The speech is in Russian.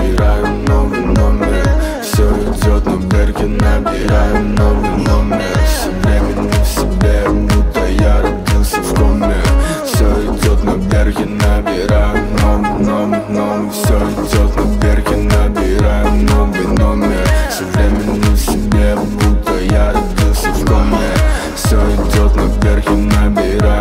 набираем новый номер. Все идет на береге, набираем новый номер. Со временем в себе, будто я родился в коме. Все идет на береге, набираем новый. Все идет на береге, набираем новый номер. Со временем в себе, будто я родился в коме. Все идет на береге, набираем